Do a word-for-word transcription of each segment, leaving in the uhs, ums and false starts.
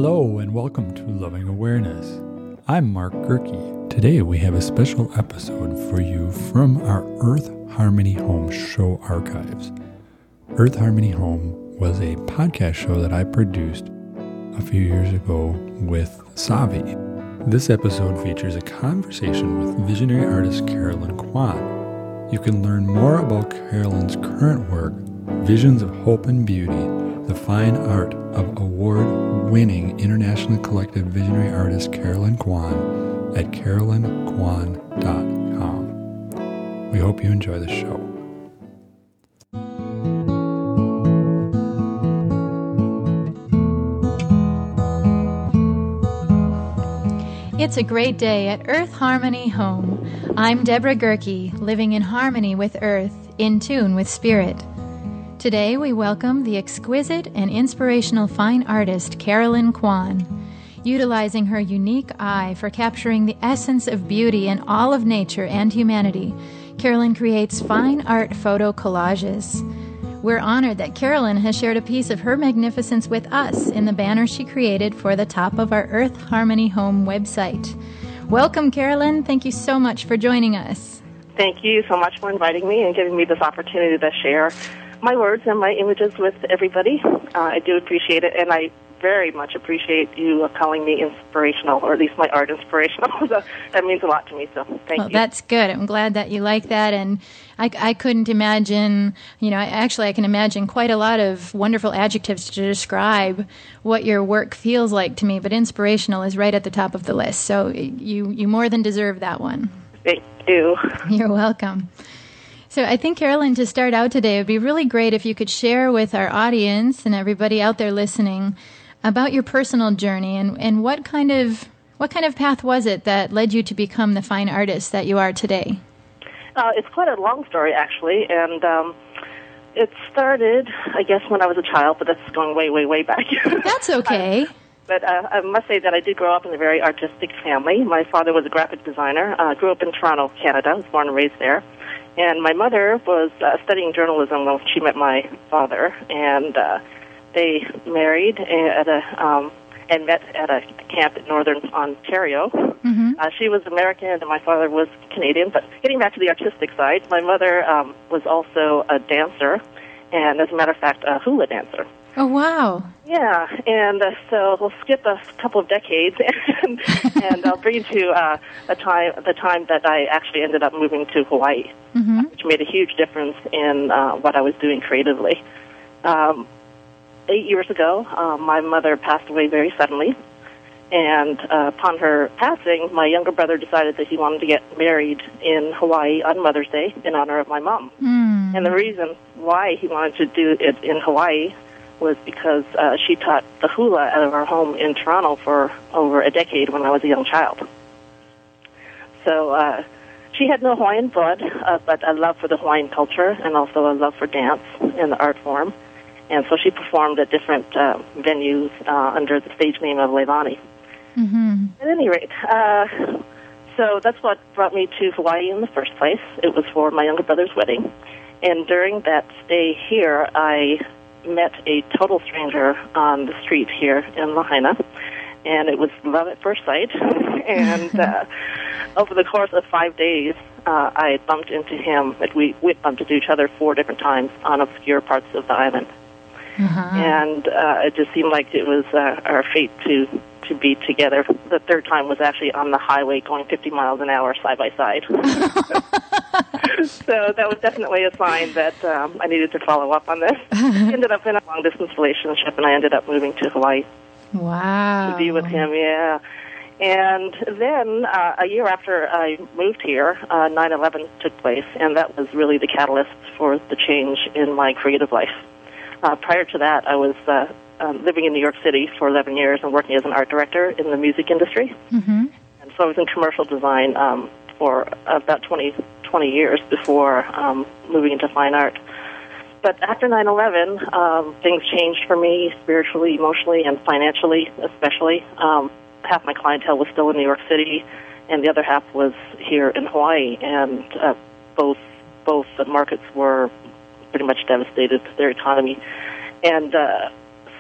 Hello and welcome to Loving Awareness. I'm Mark Gerke. Today we have a special episode for you from our Earth Harmony Home show archives. Earth Harmony Home was a podcast show that I produced a few years ago with Savi. This episode features a conversation with visionary artist Carolyn Kwan. You can learn more about Carolyn's current work, Visions of Hope and Beauty, the fine art of award-winning internationally collected visionary artist Carolyn Kwan at carolyn kwan dot com. We hope you enjoy the show. It's a great day at Earth Harmony Home. I'm Deborah Gerke, living in harmony with Earth, in tune with Spirit. Today we welcome the exquisite and inspirational fine artist Carolyn Kwan. Utilizing her unique eye for capturing the essence of beauty in all of nature and humanity, Carolyn creates fine art photo collages. We're honored that Carolyn has shared a piece of her magnificence with us in the banner she created for the top of our Earth Harmony Home website. Welcome, Carolyn. Thank you so much for joining us. Thank you so much for inviting me and giving me this opportunity to share my words and my images with everybody. Uh, I do appreciate it, and I very much appreciate you calling me inspirational, or at least my art inspirational. So that means a lot to me, so thank well, you. That's good. I'm glad that you like that, and I, I couldn't imagine, you know, actually I can imagine quite a lot of wonderful adjectives to describe what your work feels like to me, but inspirational is right at the top of the list, so you, you more than deserve that one. Thank you. You're welcome. So I think, Carolyn, to start out today, it would be really great if you could share with our audience and everybody out there listening about your personal journey and, and what kind of what kind of path was it that led you to become the fine artist that you are today? Uh, it's quite a long story, actually, and um, it started, I guess, when I was a child, but that's going way, way, way back. That's okay. uh, but uh, I must say that I did grow up in a very artistic family. My father was a graphic designer. I uh, grew up in Toronto, Canada. I was born and raised there. And my mother was uh, studying journalism when she met my father, and uh, they married at a um, and met at a camp in northern Ontario. Mm-hmm. Uh, she was American, and my father was Canadian. But getting back to the artistic side, my mother um, was also a dancer, and as a matter of fact, a hula dancer. Oh, wow. Yeah, and uh, so we'll skip a couple of decades, and, and I'll bring you to uh, a time, the time that I actually ended up moving to Hawaii, mm-hmm. which made a huge difference in uh, what I was doing creatively. Um, eight years ago, uh, my mother passed away very suddenly, and uh, upon her passing, my younger brother decided that he wanted to get married in Hawaii on Mother's Day in honor of my mom. Mm. And the reason why he wanted to do it in Hawaii was because uh, she taught the hula out of our home in Toronto for over a decade when I was a young child. So uh, she had no Hawaiian blood, uh, but a love for the Hawaiian culture and also a love for dance in the art form. And so she performed at different uh, venues uh, under the stage name of Leilani. Mm-hmm. At any rate, uh, so that's what brought me to Hawaii in the first place. It was for my younger brother's wedding. And during that stay here, I met a total stranger on the street here in Lahaina, and it was love at first sight. and uh, over the course of five days, uh, I bumped into him. We, we bumped into each other four different times on obscure parts of the island. Uh-huh. And uh, it just seemed like it was uh, our fate to, to be together. The third time was actually on the highway going fifty miles an hour side by side. So that was definitely a sign that um, I needed to follow up on this. I ended up in a long-distance relationship, and I ended up moving to Hawaii. Wow. To be with him, yeah. And then uh, a year after I moved here, uh, nine eleven took place, and that was really the catalyst for the change in my creative life. Uh, prior to that, I was uh, um, living in New York City for eleven years and working as an art director in the music industry. Mm-hmm. And so I was in commercial design um, for about twenty, twenty years before um, moving into fine art. But after nine eleven, um, things changed for me spiritually, emotionally, and financially especially. Um, half my clientele was still in New York City, and the other half was here in Hawaii. And uh, both both the markets were pretty much devastated, their economy. And uh,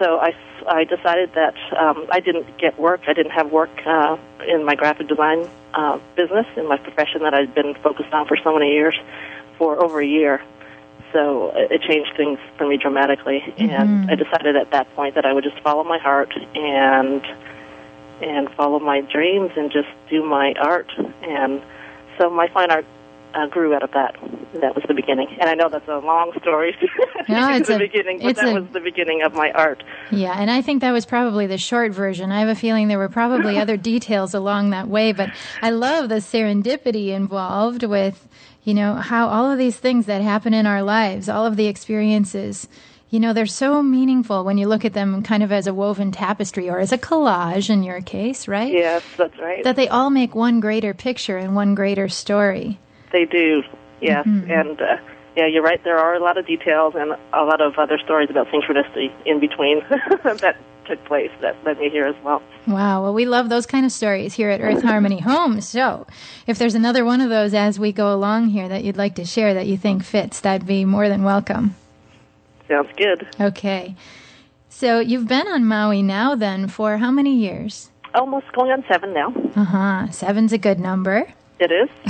so I, I decided that um, I didn't get work. I didn't have work uh, in my graphic design uh, business, in my profession that I'd been focused on for so many years, for over a year. So it changed things for me dramatically, mm-hmm. and I decided at that point that I would just follow my heart and and follow my dreams and just do my art. And so my fine art uh, grew out of that. That was the beginning. And I know that's a long story no, it's the a, beginning, but that a, was the beginning of my art. Yeah, and I think that was probably the short version. I have a feeling there were probably other details along that way, but I love the serendipity involved with, you know, how all of these things that happen in our lives, all of the experiences, you know, they're so meaningful when you look at them kind of as a woven tapestry or as a collage in your case, right? Yes, that's right. That they all make one greater picture and one greater story. They do, yes. Mm-hmm. And, uh, yeah, you're right. There are a lot of details and a lot of other stories about synchronicity in between that took place that led me here as well. Wow. Well, we love those kind of stories here at Earth Harmony Homes. So if there's another one of those as we go along here that you'd like to share that you think fits, that'd be more than welcome. Sounds good. Okay. So you've been on Maui now then for how many years? Almost going on seven now. Uh-huh. Seven's a good number. It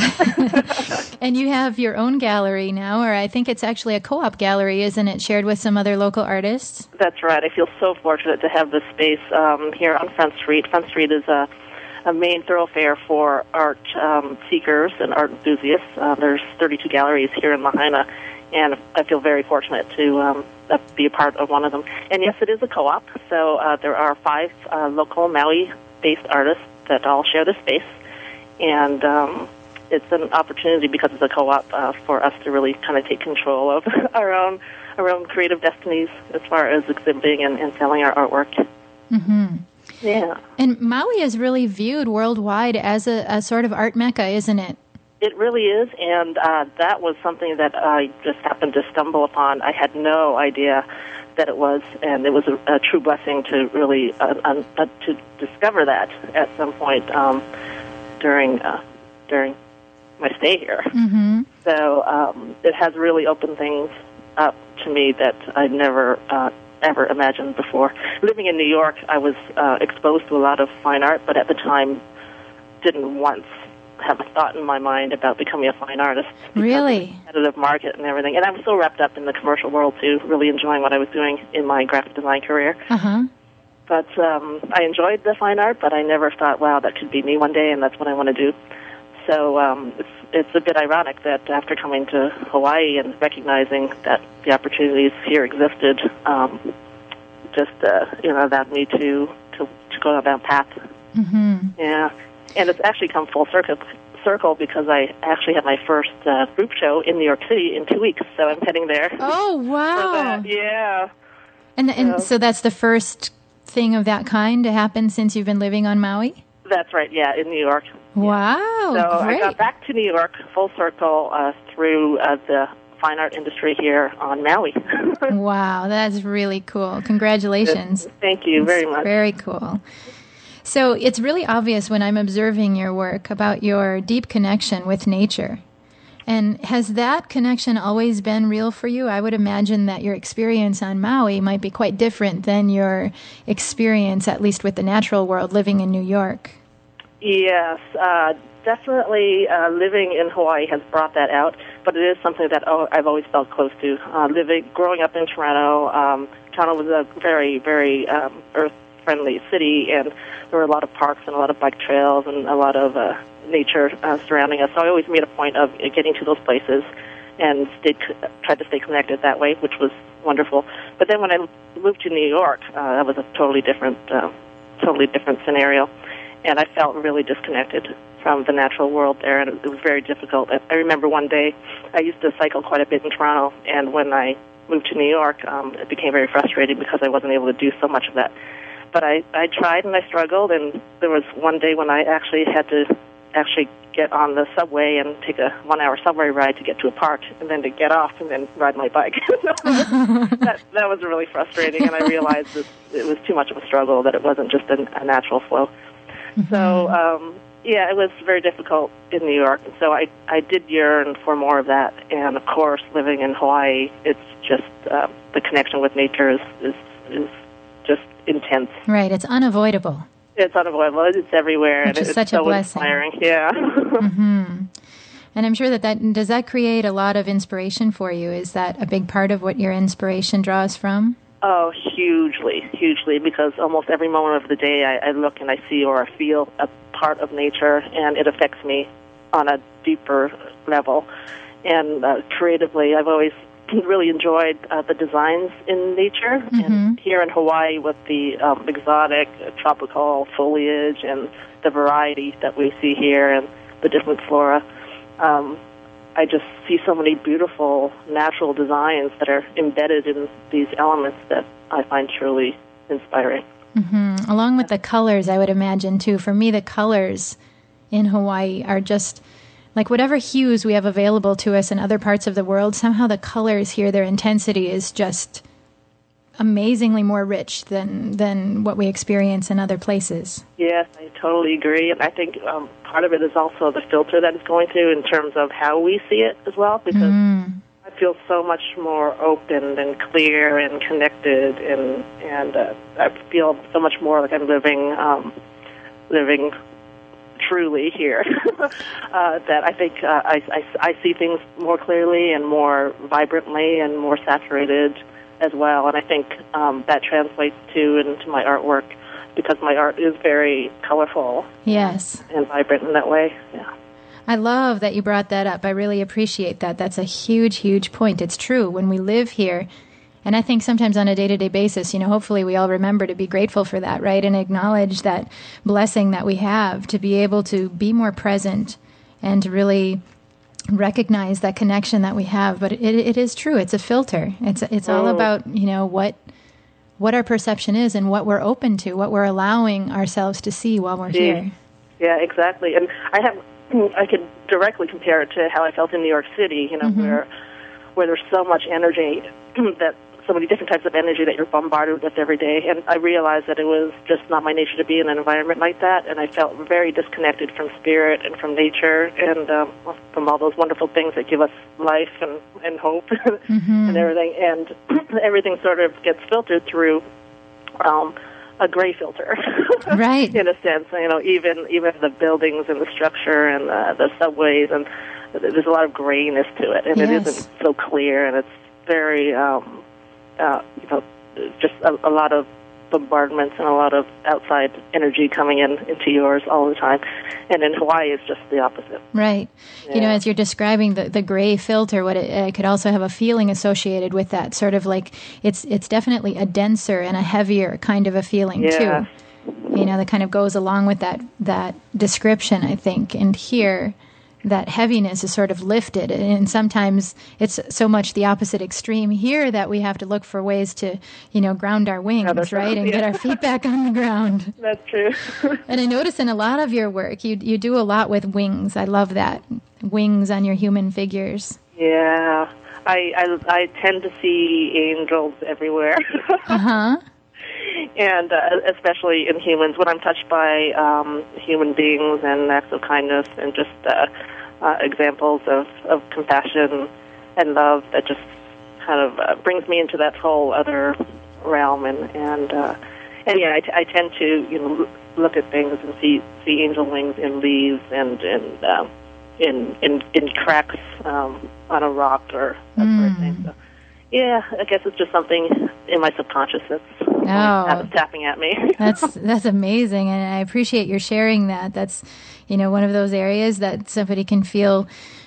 is. And you have your own gallery now, or I think it's actually a co-op gallery, isn't it, shared with some other local artists? That's right. I feel so fortunate to have this space um, here on Front Street. Front Street is a, a main thoroughfare for art um, seekers and art enthusiasts. Uh, there's thirty-two galleries here in Lahaina, and I feel very fortunate to um, be a part of one of them. And yes, it is a co-op, so uh, there are five uh, local Maui-based artists that all share the space. And um, it's an opportunity, because it's a co-op, uh, for us to really kind of take control of our own our own creative destinies as far as exhibiting and, and selling our artwork. Mm-hmm. Yeah. And Maui is really viewed worldwide as a, a sort of art mecca, isn't it? It really is, and uh, that was something that I just happened to stumble upon. I had no idea that it was, and it was a, a true blessing to really uh, uh, uh, to discover that at some point. Um, during uh, during my stay here. Mm-hmm. So um, it has really opened things up to me that I'd never uh, ever imagined before. Living in New York, I was uh, exposed to a lot of fine art, but at the time didn't once have a thought in my mind about becoming a fine artist. Really? Of the competitive market and everything. And I was so wrapped up in the commercial world, too, really enjoying what I was doing in my graphic design career. Uh-huh. But um, I enjoyed the fine art, but I never thought, wow, that could be me one day, and that's what I want to do. So um, it's it's a bit ironic that after coming to Hawaii and recognizing that the opportunities here existed, um, just uh, you know, allowed me to, to, to go down that path. Mm-hmm. Yeah, and it's actually come full circle, circle because I actually had my first uh, group show in New York City in two weeks, so I'm heading there. Oh, wow. Yeah. And, and so, so that's the first thing of that kind to happen since you've been living on Maui? That's right, yeah, in New York. Wow, So great. I got back to New York full circle uh, through uh, the fine art industry here on Maui. Wow, that's really cool. Congratulations. Thank you very It's much. Very cool. So it's really obvious when I'm observing your work about your deep connection with nature. And has that connection always been real for you? I would imagine that your experience on Maui might be quite different than your experience, at least with the natural world, living in New York. Yes, uh, definitely uh, living in Hawaii has brought that out, but it is something that oh, I've always felt close to. Uh, living, growing up in Toronto, um, Toronto was a very, very um, earth-friendly city, and there were a lot of parks and a lot of bike trails and a lot of uh, nature uh, surrounding us. So I always made a point of getting to those places and stayed, tried to stay connected that way, which was wonderful. But then when I moved to New York, uh, that was a totally different, uh, totally different scenario, and I felt really disconnected from the natural world there, and it was very difficult. I remember one day I used to cycle quite a bit in Toronto, and when I moved to New York, um, it became very frustrating because I wasn't able to do so much of that. But I, I tried and I struggled, and there was one day when I actually had to actually get on the subway and take a one-hour subway ride to get to a park, and then to get off and then ride my bike. that, that was really frustrating, and I realized that it was too much of a struggle, that it wasn't just a, a natural flow. Mm-hmm. So, um, yeah, it was very difficult in New York, and so I, I did yearn for more of that. And, of course, living in Hawaii, it's just uh, the connection with nature is, is, is just intense. Right, it's unavoidable. It's unavoidable. It's everywhere. Which and is it's such so a blessing. Inspiring. Yeah. Mm-hmm. And I'm sure that, that does that create a lot of inspiration for you? Is that a big part of what your inspiration draws from? Oh, hugely, hugely, because almost every moment of the day I, I look and I see or I feel a part of nature, and it affects me on a deeper level. And uh, creatively, I've always really enjoyed uh, the designs in nature. Mm-hmm. And here in Hawaii with the um, exotic uh, tropical foliage and the variety that we see here and the different flora, um, I just see so many beautiful natural designs that are embedded in these elements that I find truly inspiring. Mm-hmm. Along with the colors, I would imagine, too. For me, the colors in Hawaii are just like whatever hues we have available to us in other parts of the world, somehow the colors here, their intensity is just amazingly more rich than, than what we experience in other places. Yes, I totally agree. And I think um, part of it is also the filter that it's going through in terms of how we see it as well, because mm. I feel so much more open and clear and connected, and and uh, I feel so much more like I'm living um, living truly here. uh, that I think uh, I, I, I see things more clearly and more vibrantly and more saturated as well. And I think um, that translates to into my artwork, because my art is very colorful. Yes. And vibrant in that way. Yeah. I love that you brought that up. I really appreciate that. That's a huge, huge point. It's true. When we live here, and I think sometimes on a day-to-day basis, you know, hopefully we all remember to be grateful for that, right? And acknowledge that blessing that we have to be able to be more present and to really recognize that connection that we have. But it, it is true. It's a filter. It's it's all mm. about, you know, what what our perception is and what we're open to, what we're allowing ourselves to see while we're yeah. here. Yeah, exactly. And I have I could directly compare it to how I felt in New York City, you know, mm-hmm. where where there's so much energy that so many different types of energy that you're bombarded with every day. And I realized that it was just not my nature to be in an environment like that, and I felt very disconnected from spirit and from nature and um, from all those wonderful things that give us life and, and hope mm-hmm. and everything. And everything sort of gets filtered through um, a gray filter, right? In a sense, you know, even even the buildings and the structure and uh, the subways, and there's a lot of grayness to it, and yes. it isn't so clear, and it's very um, Uh, you know, just a, a lot of bombardments and a lot of outside energy coming in into yours all the time. And in Hawaii, it's just the opposite. Right. Yeah. You know, as you're describing the, the gray filter, what it, it could also have a feeling associated with that, sort of like it's it's definitely a denser and a heavier kind of a feeling, yeah. too. You know, that kind of goes along with that that description, I think. And here, that heaviness is sort of lifted, and sometimes it's so much the opposite extreme here that we have to look for ways to, you know, ground our wings, Another right, and yeah. get our feet back on the ground. That's true. And I notice in a lot of your work, you you do a lot with wings. I love that, wings on your human figures. Yeah, I I, I tend to see angels everywhere. uh huh. And uh, especially in humans, when I'm touched by um, human beings and acts of kindness and just uh, uh, examples of, of compassion and love, that just kind of uh, brings me into that whole other realm. And and uh, and yeah, I, t- I tend to you know look at things and see see angel wings in leaves and and um, in in in cracks um, on a rock or that mm. sort of thing. So, yeah, I guess it's just something in my subconscious that's oh, tapping at me. that's that's amazing, and I appreciate your sharing that. That's, you know, one of those areas that somebody can feel.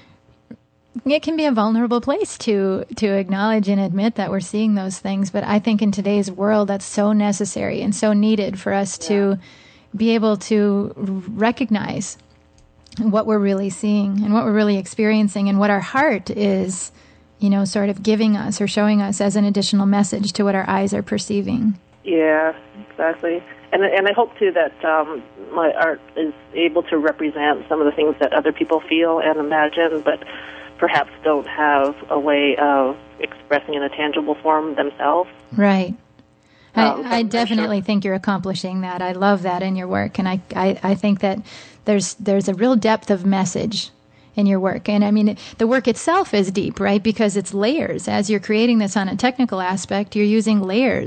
It can be a vulnerable place to to acknowledge and admit that we're seeing those things, but I think in today's world that's so necessary and so needed for us yeah. to be able to recognize what we're really seeing and what we're really experiencing and what our heart is, you know, sort of giving us or showing us as an additional message to what our eyes are perceiving. Yeah, exactly. And and I hope, too, that um, my art is able to represent some of the things that other people feel and imagine, but perhaps don't have a way of expressing in a tangible form themselves. Right. Um, I, I definitely sure. think you're accomplishing that. I love that in your work, and I, I, I think that there's there's a real depth of message in your work. And I mean, the work itself is deep, right? Because it's layers. As you're creating this on a technical aspect, you're using layers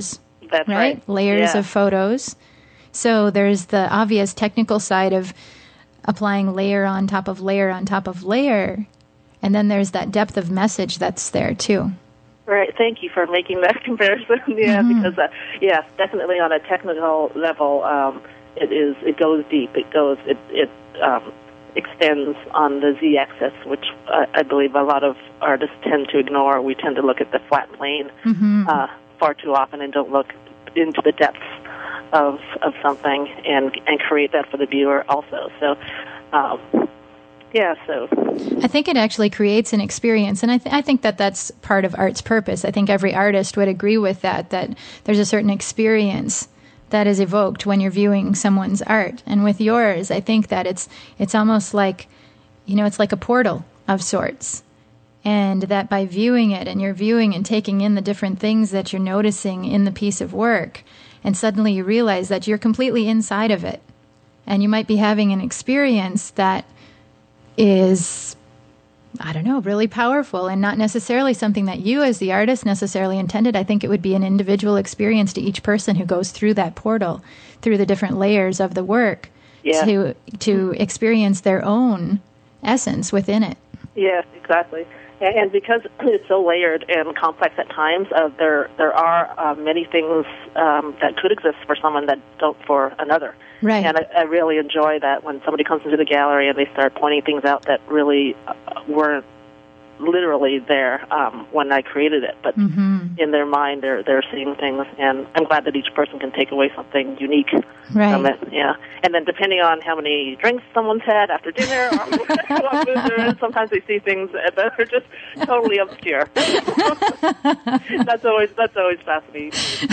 That's right? right. Layers yeah. of photos. So there's the obvious technical side of applying layer on top of layer on top of layer. And then there's that depth of message that's there, too. Right. Thank you for making that comparison. yeah, mm-hmm. because, uh, yes, definitely on a technical level, um, it is, it goes deep. It goes, it, it um, extends on the z-axis, which uh, I believe a lot of artists tend to ignore. We tend to look at the flat plane mm-hmm. uh, far too often and don't look into the depths of of something and and create that for the viewer also. So, um, yeah, so. I think it actually creates an experience, and I, th- I think that that's part of art's purpose. I think every artist would agree with that, that there's a certain experience that is evoked when you're viewing someone's art. And with yours, I think that it's it's almost like, you know, it's like a portal of sorts. And that by viewing it, and you're viewing and taking in the different things that you're noticing in the piece of work, and suddenly you realize that you're completely inside of it. And you might be having an experience that is, I don't know, really powerful and not necessarily something that you as the artist necessarily intended. I think it would be an individual experience to each person who goes through that portal, through the different layers of the work, yeah. to to experience their own essence within it. Yes, exactly. And because it's so layered and complex at times, uh, there there are uh, many things um, that could exist for someone that don't for another. Right. And I, I really enjoy that when somebody comes into the gallery and they start pointing things out that really uh, weren't literally there um, when I created it, but mm-hmm. in their mind they're they're seeing things, and I'm glad that each person can take away something unique right. from it. Yeah, and then depending on how many drinks someone's had after dinner, or what mood they're in, sometimes they see things that are just totally obscure. that's always that's always fascinating.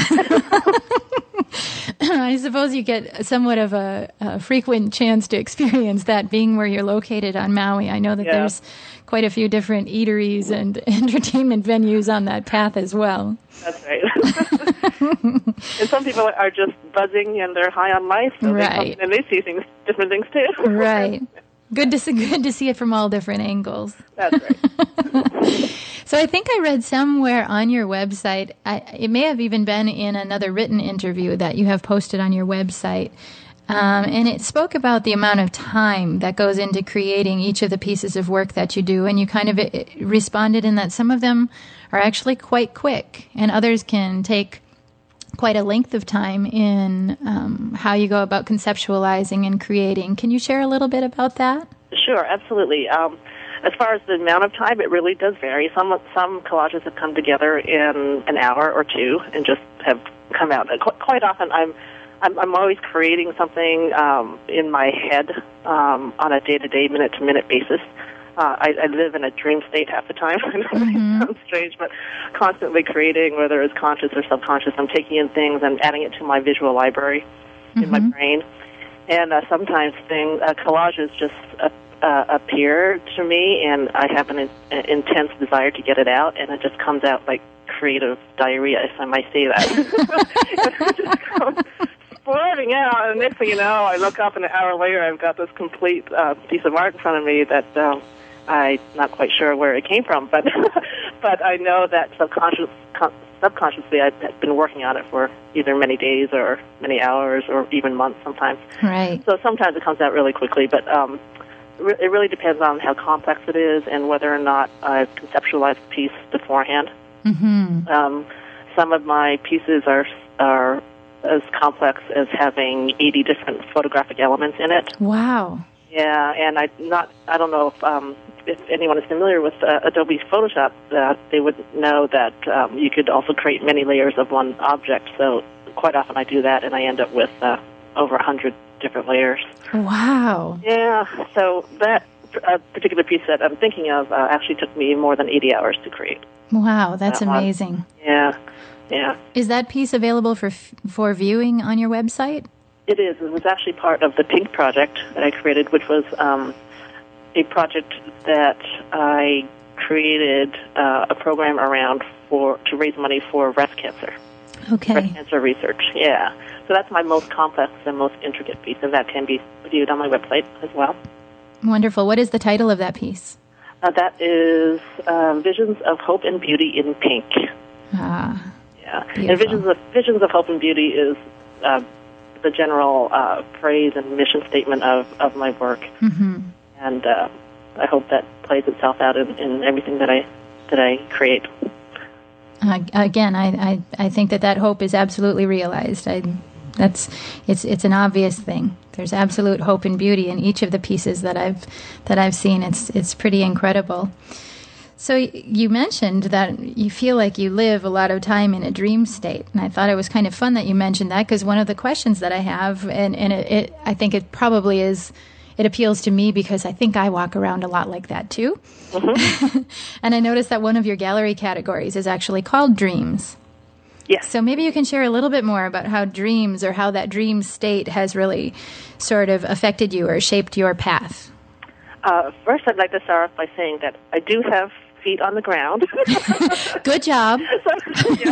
I suppose you get somewhat of a, a frequent chance to experience that, being where you're located on Maui. I know that yeah. there's quite a few different eateries and entertainment venues on that path as well. That's right. And some people are just buzzing and they're high on life, so right. they come and they see things, different things too. Right. Good to see, good to see it from all different angles. That's right. So I think I read somewhere on your website, I, it may have even been in another written interview that you have posted on your website, um, and it spoke about the amount of time that goes into creating each of the pieces of work that you do, and you kind of it, responded in that some of them are actually quite quick, and others can take quite a length of time in um, how you go about conceptualizing and creating. Can you share a little bit about that? Sure, absolutely. Um, as far as the amount of time, it really does vary. Some some collages have come together in an hour or two and just have come out. Qu- quite often, I'm I'm, I'm always creating something um, in my head um, on a day-to-day, minute-to-minute basis. Uh, I, I live in a dream state half the time. I know mm-hmm. it sounds strange, but constantly creating, whether it's conscious or subconscious, I'm taking in things and adding it to my visual library mm-hmm. in my brain. And uh, sometimes things, uh, collages just uh, uh, appear to me, and I have an, an intense desire to get it out, and it just comes out like creative diarrhea, if I might say that. It just comes splurting out, and next thing you know, I look up, and an hour later, I've got this complete uh, piece of art in front of me that um, I'm not quite sure where it came from, but but I know that subconscious, con- subconsciously I've been working on it for either many days or many hours or even months sometimes. Right. So sometimes it comes out really quickly, but um, re- it really depends on how complex it is and whether or not I've conceptualized the piece beforehand. Mm-hmm. Um, some of my pieces are are as complex as having eighty different photographic elements in it. Wow. Yeah, and I not I don't know if um, if anyone is familiar with uh, Adobe Photoshop, uh, they would know that um, you could also create many layers of one object. So quite often I do that, and I end up with uh, over a hundred different layers. Wow. Yeah. So that uh, particular piece that I'm thinking of uh, actually took me more than eighty hours to create. Wow, that's that amazing. One. Yeah. Yeah. Is that piece available for for viewing on your website? It is. It was actually part of the Pink project that I created, which was um, a project that I created uh, a program around for to raise money for breast cancer. Okay. Breast cancer research. Yeah. So that's my most complex and most intricate piece, and that can be viewed on my website as well. Wonderful. What is the title of that piece? Uh, that is uh, Visions of Hope and Beauty in Pink. Ah. Yeah. Yeah. Beautiful. And Visions of, Visions of Hope and Beauty is uh, the general uh, phrase and mission statement of, of my work. Mm-hmm. And uh, I hope that plays itself out in, in everything that I that I create. Uh, again, I, I, I think that that hope is absolutely realized. I, that's it's it's an obvious thing. There's absolute hope and beauty in each of the pieces that I've that I've seen. It's it's pretty incredible. So you mentioned that you feel like you live a lot of time in a dream state, and I thought it was kind of fun that you mentioned that, because one of the questions that I have, and, and it, it, I think it probably is, it appeals to me because I think I walk around a lot like that too. Mm-hmm. And I noticed that one of your gallery categories is actually called dreams. Yes. So maybe you can share a little bit more about how dreams, or how that dream state has really sort of affected you or shaped your path. Uh, first, I'd like to start off by saying that I do have feet on the ground. Good job. So, yeah.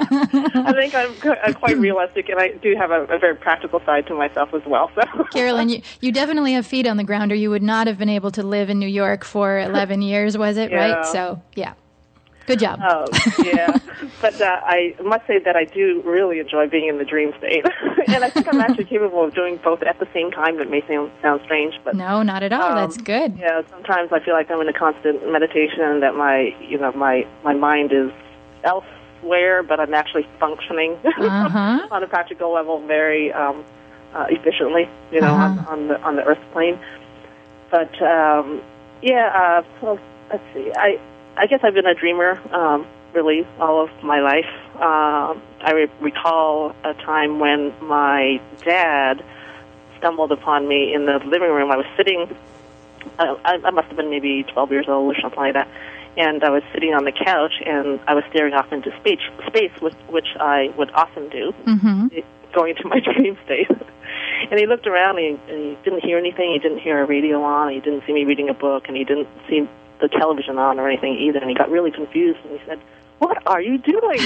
I think I'm, I'm quite realistic, and I do have a, a very practical side to myself as well. So, Carolyn, you, you definitely have feet on the ground, or you would not have been able to live in New York for eleven years, was it, yeah. right? So, yeah. Good job. Oh, yeah. But uh, I must say that I do really enjoy being in the dream state. And I think I'm actually capable of doing both at the same time. That may sound, sound strange, but... No, not at all. Um, That's good. Yeah, sometimes I feel like I'm in a constant meditation, that my, you know, my, my mind is elsewhere, but I'm actually functioning uh-huh. on a practical level very um, uh, efficiently, you know, uh-huh. on, on the on the earth plane. But, um, yeah, uh, well, let's see. I... I guess I've been a dreamer, um, really, all of my life. Um, I re- recall a time when my dad stumbled upon me in the living room. I was sitting, uh, I, I must have been maybe twelve years old or something like that, and I was sitting on the couch, and I was staring off into space, space which, which I would often do, mm-hmm. going into my dream state. And he looked around, and he, and he didn't hear anything. He didn't hear a radio on. He didn't see me reading a book, and he didn't see the television on or anything either, and he got really confused, and he said, "What are you doing?"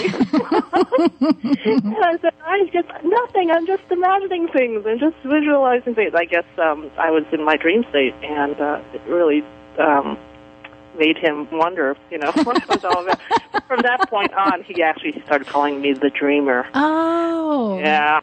And I said, "I just nothing. I'm just imagining things and just visualizing things." I guess um, I was in my dream state, and uh, it really um, made him wonder, you know, what was all about. From that point on, he actually started calling me the dreamer. Oh, yeah,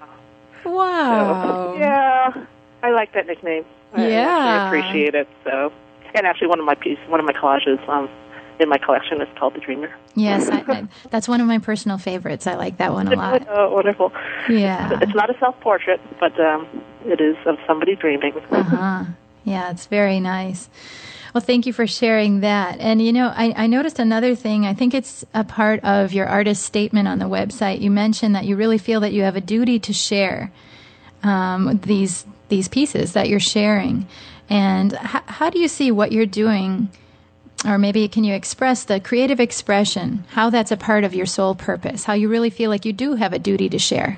wow, so, yeah, I like that nickname. Yeah, I appreciate it. So. And actually, one of my pieces, one of my collages um, in my collection is called The Dreamer. Yes, I, I, that's one of my personal favorites. I like that one a lot. Oh, wonderful. Yeah. It's not a self-portrait, but um, it is of somebody dreaming. Uh-huh. Yeah, it's very nice. Well, thank you for sharing that. And, you know, I, I noticed another thing. I think it's a part of your artist statement on the website. You mentioned that you really feel that you have a duty to share um, these these pieces that you're sharing. And h- how do you see what you're doing, or maybe can you express the creative expression, how that's a part of your soul purpose, how you really feel like you do have a duty to share?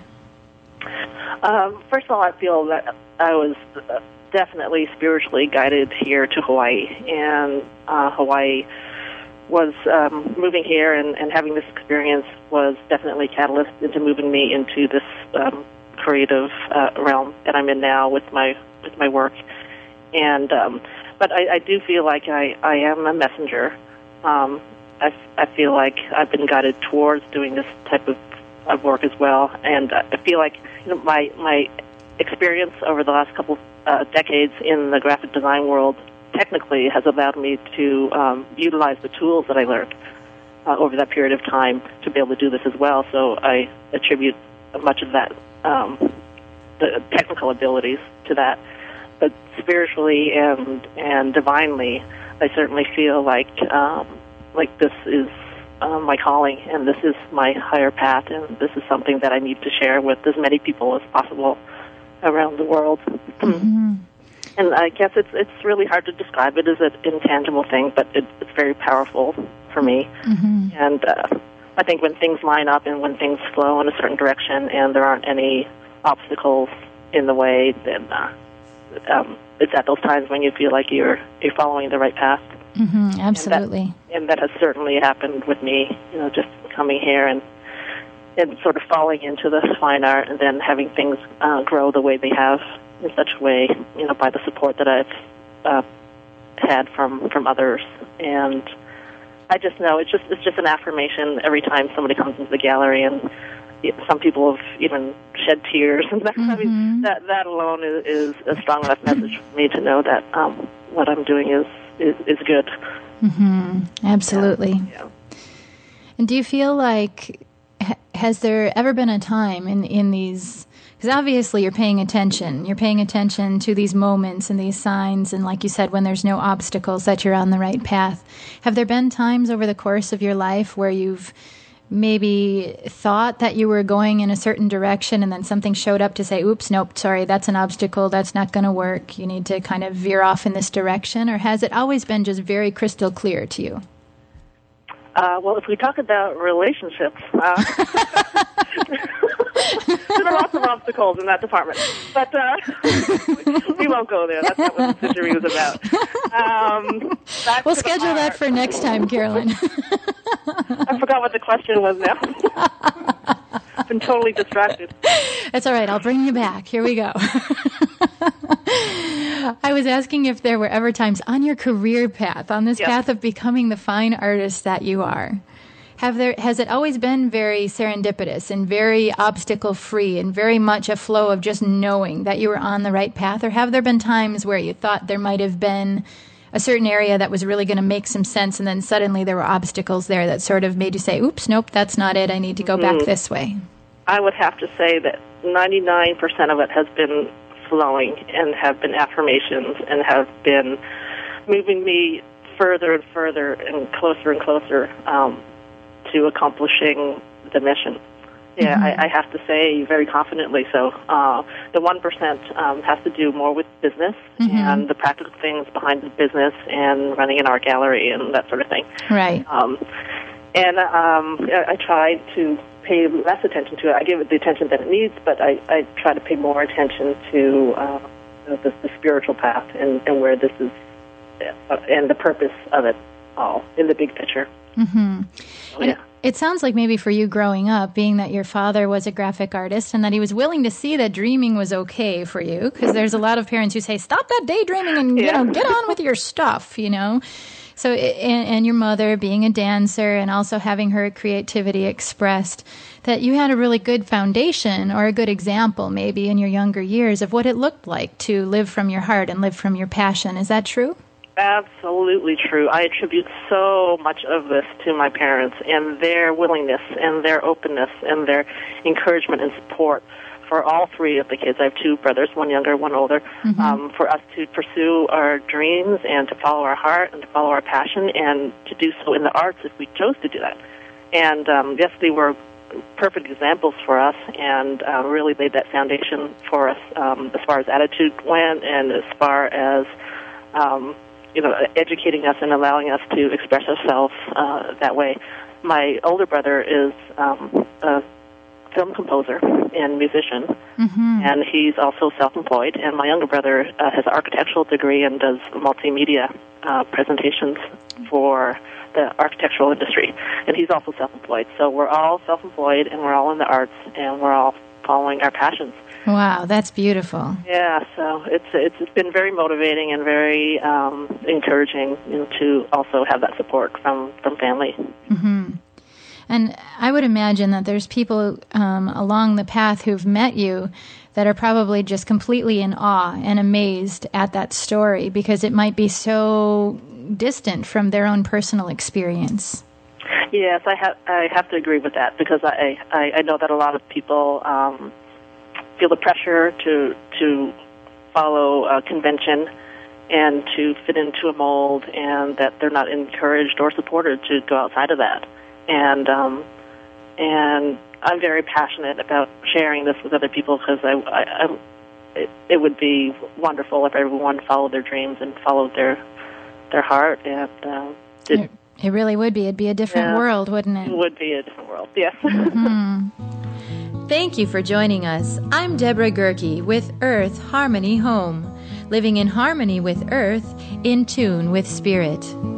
Um, first of all, I feel that I was definitely spiritually guided here to Hawaii, and uh, Hawaii was um, moving here, and, and having this experience was definitely a catalyst into moving me into this um, creative uh, realm that I'm in now with my with my work. And um, but I, I do feel like I, I am a messenger. Um, I, I feel like I've been guided towards doing this type of, of work as well, and I feel like you know, my my experience over the last couple uh, decades in the graphic design world technically has allowed me to um, utilize the tools that I learned uh, over that period of time to be able to do this as well. So I attribute much of that um, the technical abilities to that. But spiritually and and divinely, I certainly feel like um, like this is uh, my calling, and this is my higher path, and this is something that I need to share with as many people as possible around the world. Mm-hmm. And I guess it's it's really hard to describe it as an intangible thing, but it, it's very powerful for me. Mm-hmm. And uh, I think when things line up and when things flow in a certain direction, and there aren't any obstacles in the way, then. Uh, Um, it's at those times when you feel like you're you're following the right path. Mm-hmm, absolutely. And that, and that has certainly happened with me, you know, just coming here and and sort of falling into the fine art, and then having things uh, grow the way they have in such a way, you know, by the support that I've uh, had from, from others. And I just know it's just it's just an affirmation every time somebody comes into the gallery, and some people have even shed tears. And that, mm-hmm. I mean, that that alone is, is a strong enough message for me to know that um, what I'm doing is is, is good. Mm-hmm. Absolutely. Yeah. Yeah. And do you feel like, has there ever been a time in, in these, because obviously you're paying attention, you're paying attention to these moments and these signs, and like you said, when there's no obstacles, that you're on the right path. Have there been times over the course of your life where you've maybe thought that you were going in a certain direction and then something showed up to say, oops, nope, sorry, that's an obstacle, that's not going to work, you need to kind of veer off in this direction? Or has it always been just very crystal clear to you? Uh, well, if we talk about relationships, uh, there are lots of obstacles in that department. But uh, we won't go there. That's not what this interview is about. Um, we'll schedule that for next time, Carolyn. I forgot what the question was now. I've been totally distracted. That's all right. I'll bring you back. Here we go. I was asking if there were ever times on your career path, on this yes. path of becoming the fine artist that you are, have there has it always been very serendipitous and very obstacle-free and very much a flow of just knowing that you were on the right path? Or have there been times where you thought there might have been a certain area that was really going to make some sense, and then suddenly there were obstacles there that sort of made you say, oops, nope, that's not it, I need to go mm-hmm. back this way? I would have to say that ninety-nine percent of it has been flowing and have been affirmations and have been moving me further and further and closer and closer um, to accomplishing the mission. Yeah, mm-hmm. I, I have to say very confidently so. Uh, the one percent um, has to do more with business mm-hmm. and the practical things behind the business and running an art gallery and that sort of thing. Right. Um, and um, I, I tried to pay less attention to it. I give it the attention that it needs, but I, I try to pay more attention to uh, the, the spiritual path and, and where this is uh, and the purpose of it all in the big picture. Mm-hmm. So, yeah. It sounds like maybe for you growing up, being that your father was a graphic artist and that he was willing to see that dreaming was okay for you, because there's a lot of parents who say, stop that daydreaming and yeah. you know, get on with your stuff, you know. So, and, and your mother being a dancer and also having her creativity expressed, that you had a really good foundation or a good example maybe in your younger years of what it looked like to live from your heart and live from your passion. Is that true? Absolutely true. I attribute so much of this to my parents and their willingness and their openness and their encouragement and support for all three of the kids. I have two brothers, one younger, one older, mm-hmm. um, for us to pursue our dreams and to follow our heart and to follow our passion and to do so in the arts if we chose to do that. And um, yes, they were perfect examples for us and uh, really laid that foundation for us um, as far as attitude went and as far as um, you know, educating us and allowing us to express ourselves uh, that way. My older brother is um, a film composer and musician, mm-hmm. and he's also self-employed. And my younger brother uh, has an architectural degree and does multimedia uh, presentations for the architectural industry. And he's also self-employed. So we're all self-employed, and we're all in the arts, and we're all following our passions. Wow, that's beautiful. Yeah, so it's it's, it's been very motivating and very um, encouraging, you know, to also have that support from, from family. Mm-hmm. And I would imagine that there's people um, along the path who've met you that are probably just completely in awe and amazed at that story because it might be so distant from their own personal experience. Yes, I have I have to agree with that because I I, I know that a lot of people um, feel the pressure to to follow a convention and to fit into a mold, and that they're not encouraged or supported to go outside of that. And um, and I'm very passionate about sharing this with other people because I, I, I it, it would be wonderful if everyone followed their dreams and followed their their heart. And uh, did, it, it really would be. It'd be a different yeah, world, wouldn't it? It would be a different world. Yes. Mm-hmm. Thank you for joining us. I'm Deborah Gerke with Earth Harmony Home, living in harmony with Earth, in tune with Spirit.